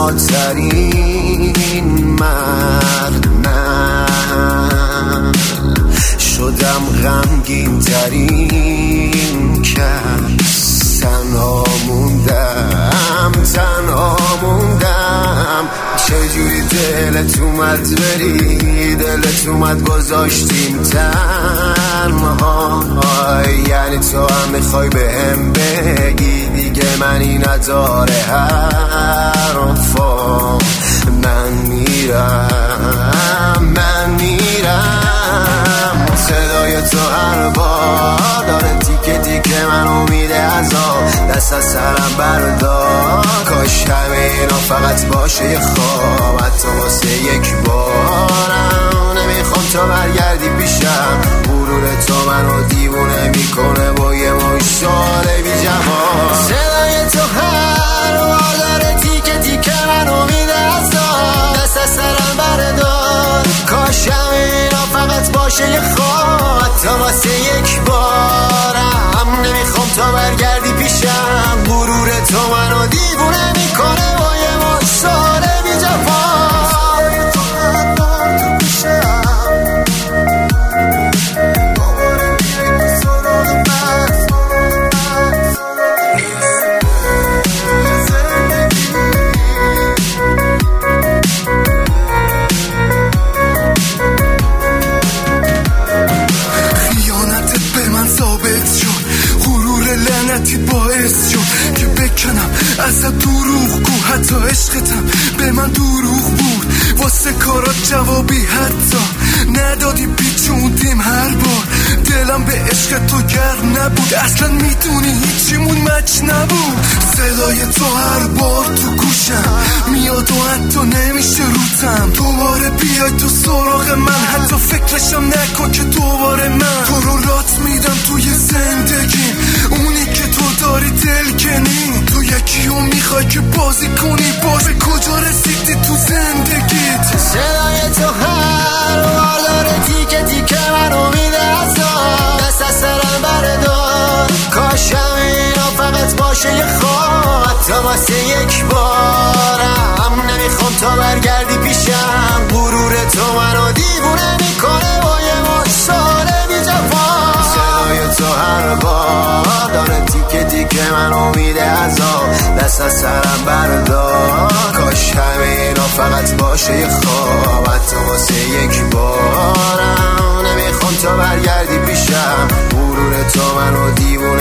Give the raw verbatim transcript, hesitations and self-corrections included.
تنها ترین مرد من شدم، غمگین ترین کس. تنها موندم تنها موندم چجوری دلت اومد بری، دلت اومد گذاشتیم تنها. یعنی تو هم میخوای بهم بگی دیگه منی نداره حرفا. من میرم من میرم صدای تو هر بار داره تیکه تیکه منو میده عذاب. دست از سرم بردار کاش همه اینا فقط باشه یه خواب. حتی واسه یک بارم نمیخوام تا برگردی پیشم. غرور تو منو دیوونه میکنه با یه مشتاق بی جواب. صدای تو هر بار داره تیکه تیکه منو میده عذاب. دست از سرم بردار کاش همه اینا فقط باشه یه خواب. حتی واسه یک بارم نمیخوام تا برگردی پیشم. غرور تو منو دیوونه میکنه با یه مشتاق بی جواب. باعث شد که بکنم ازت دروغ گو. حتی عشقتم به من دروغ بود. واسه کارات جوابی حتی ندادی، پیچوندیم هر بار. دلم به عشق تو گرم نبود، اصلا میدونی هیچیمون مچ نبود. صدای تو هر بار تو گوشم میاد و حتی نمیشه روتم. دوباره بیای تو سراغ من، حتی فکرشم نکن که دوباره من تو رو رات میدم توی زندگی. اونی که تو داری دلکنی، تو یکی اون میخوای که بازی کنی. باز به کجا رسیدی تو زندگیت؟ صدای تو هر بار داره تیکه تیکه منو میده عذاب. دست از سرم بردار کاش همه اینا فقط باشه یه خواب. حتی واسه یک بارم نمیخوام تا برگردی پیشم. غرور تو منو دیوونه میکنه با یه مشتاق بی جواب. صدای تو هر بار داره تیکه تیکه منو میده عذاب. دست از سرم بردار کاش همه اینا فقط باشه یه خواب. حتی واسه یک بارم نمیخوام تا برگردی پیشم. غرور تو منو دیوونه